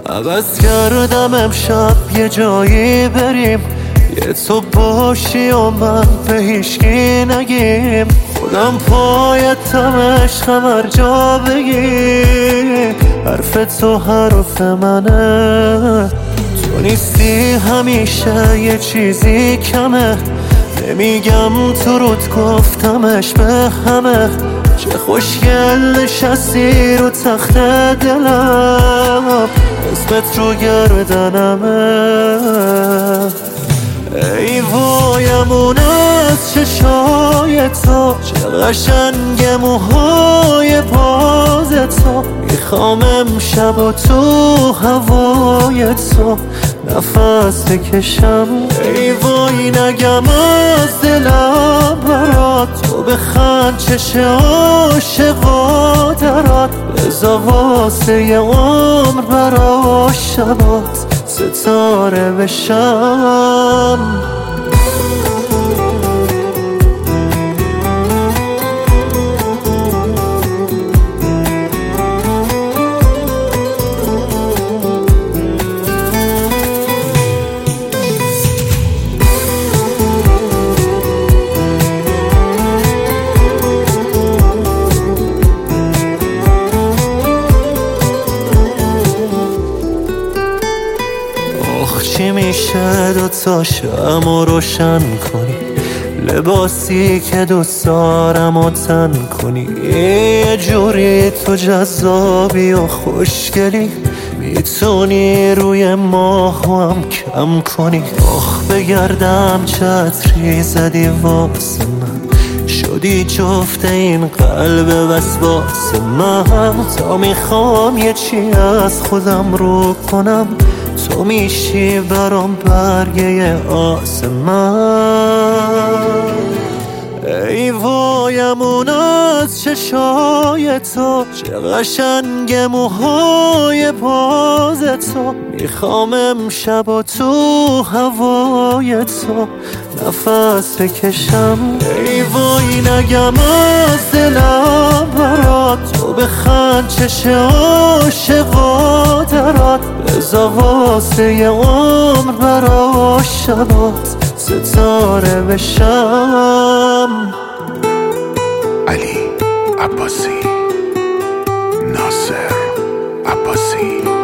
عوض کردم امشب یه جایی بریم، یه تو باشی و من به هیچکی نگیم. خودم پایتم عشقم هر جا بگی، حرف تو حرف منه. تو نیستی همیشه یه چیزی کمه، نمیگم تو رود گفتمش به همه. چه خوشگل نشستی رو تخت دلم، اسمت رو گردنمه. ای وایم از چشای تو، چه قشنگ موهای باز تو. میخوام امشب و تو هوای تو نفس بکشم. ای وای نگم از دلم برات، تو بخند چشه عاشقا درات. بزا واسه یه عمر برا شبات ستاره بشم. چی میشه دوتا شمع روشن کنی، لباسی که دوست دارم و تن کنی. یه جوری تو جذابی و خوشگلی، میتونی روی ماهو هم کم کنی. آخ بگردم چتری زدی واسه من، شدی جفت این قلب وسواس من. تا میخوام یه چی از خودم رو کنم، تو میشی برام برگه آسمان. ای وایم از چشای تو، چه قشنگ موهای باز تو. میخوام امشب و تو هوای تو نفس بکشم. ای وای نگم از دلم برات، تو بخند چشه عاشقا درات. بزا واسه یه عمر برا شبات ستاره بشم. علی عباسی، ناصر عباسی.